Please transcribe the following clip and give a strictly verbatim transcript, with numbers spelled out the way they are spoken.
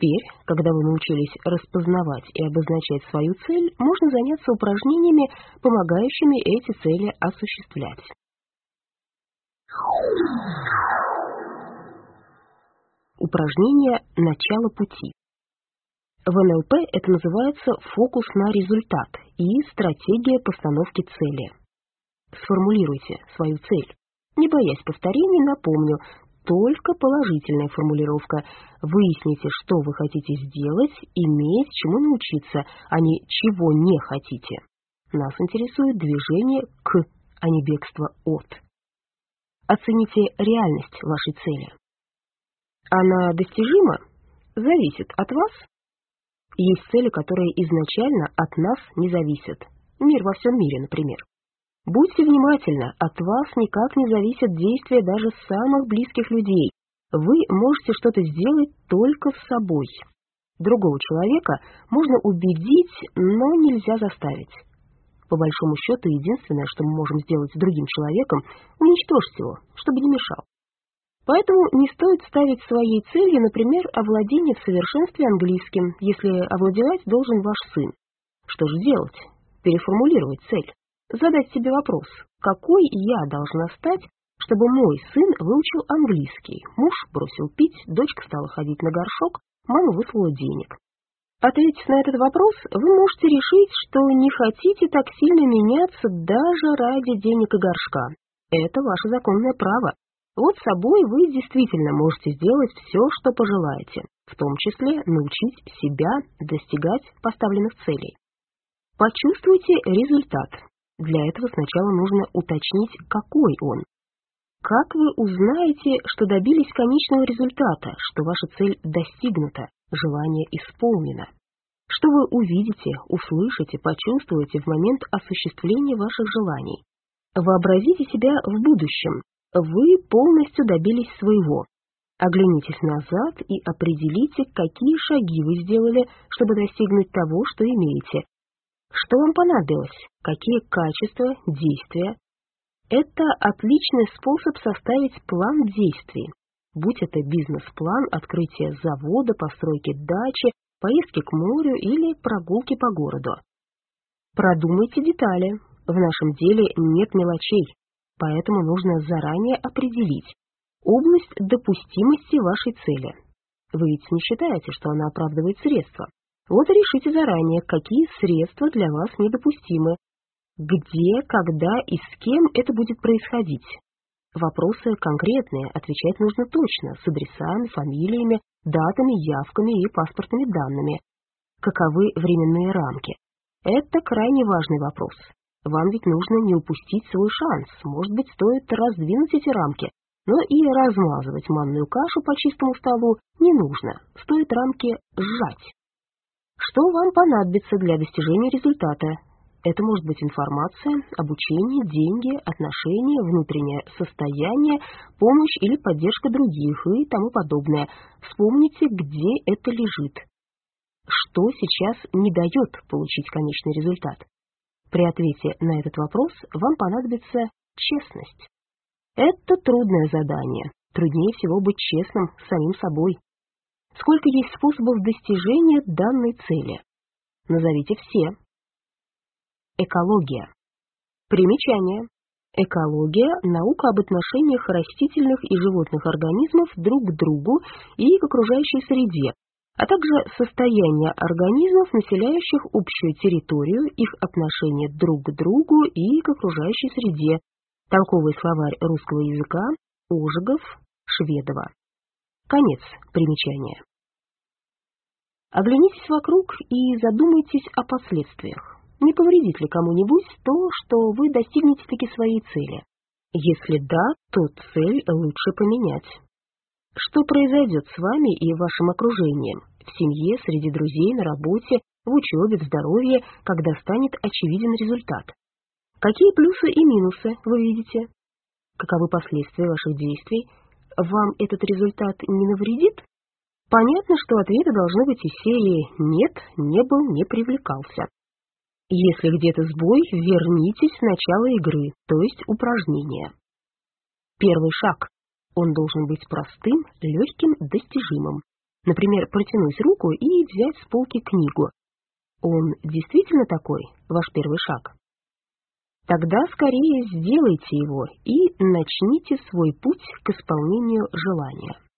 Теперь, когда вы научились распознавать и обозначать свою цель, можно заняться упражнениями, помогающими эти цели осуществлять. Упражнение «Начало пути». В эн эл пэ это называется фокус на результат и стратегия постановки цели. Сформулируйте свою цель. Не боясь повторений, напомню, только положительная формулировка. Выясните, что вы хотите сделать, иметь чему научиться, а не чего не хотите. Нас интересует движение к, а не бегство от. Оцените реальность вашей цели. Она достижима? Зависит от вас? Есть цели, которые изначально от нас не зависят. Мир во всем мире, например. Будьте внимательны, от вас никак не зависят действия даже самых близких людей. Вы можете что-то сделать только с собой. Другого человека можно убедить, но нельзя заставить. По большому счету, единственное, что мы можем сделать с другим человеком, уничтожить его, чтобы не мешал. Поэтому не стоит ставить своей целью, например, овладение в совершенстве английским, если овладевать должен ваш сын. Что же делать? Переформулировать цель. Задать себе вопрос, какой я должна стать, чтобы мой сын выучил английский, муж бросил пить, дочка стала ходить на горшок, мама выслала денег. Ответив на этот вопрос, вы можете решить, что не хотите так сильно меняться даже ради денег и горшка. Это ваше законное право. Вот собой вы действительно можете сделать все, что пожелаете, в том числе научить себя достигать поставленных целей. Почувствуйте результат. Для этого сначала нужно уточнить, какой он. Как вы узнаете, что добились конечного результата, что ваша цель достигнута, желание исполнено? Что вы увидите, услышите, почувствуете в момент осуществления ваших желаний? Вообразите себя в будущем. Вы полностью добились своего. Оглянитесь назад и определите, какие шаги вы сделали, чтобы достигнуть того, что имеете. Что вам понадобилось? Какие качества, действия? Это отличный способ составить план действий. Будь это бизнес-план, открытие завода, постройки дачи, поездки к морю или прогулки по городу. Продумайте детали. В нашем деле нет мелочей, поэтому нужно заранее определить область допустимости вашей цели. Вы ведь не считаете, что она оправдывает средства. Вот и решите заранее, какие средства для вас недопустимы, где, когда и с кем это будет происходить. Вопросы конкретные, отвечать нужно точно, с адресами, фамилиями, датами, явками и паспортными данными. Каковы временные рамки? Это крайне важный вопрос. Вам ведь нужно не упустить свой шанс, может быть, стоит раздвинуть эти рамки, но и размазывать манную кашу по чистому столу не нужно, стоит рамки сжать. Что вам понадобится для достижения результата? Это может быть информация, обучение, деньги, отношения, внутреннее состояние, помощь или поддержка других и тому подобное. Вспомните, где это лежит. Что сейчас не дает получить конечный результат? При ответе на этот вопрос вам понадобится честность. Это трудное задание. Труднее всего быть честным с самим собой. Сколько есть способов достижения данной цели? Назовите все. Экология. Примечание. Экология – наука об отношениях растительных и животных организмов друг к другу и к окружающей среде, а также состояние организмов, населяющих общую территорию, их отношение друг к другу и к окружающей среде. Толковый словарь русского языка Ожегов, Шведова. Конец примечания. Оглянитесь вокруг и задумайтесь о последствиях. Не повредит ли кому-нибудь то, что вы достигнете таки своей цели? Если да, то цель лучше поменять. Что произойдет с вами и вашим окружением, в семье, среди друзей, на работе, в учебе, в здоровье, когда станет очевиден результат? Какие плюсы и минусы вы видите? Каковы последствия ваших действий? Вам этот результат не навредит? Понятно, что ответы должны быть из серии «нет, не был, не привлекался». Если где-то сбой, вернитесь в начало игры, то есть упражнения. Первый шаг. Он должен быть простым, легким, достижимым. Например, протянуть руку и взять с полки книгу. Он действительно такой, ваш первый шаг? Тогда скорее сделайте его и начните свой путь к исполнению желания.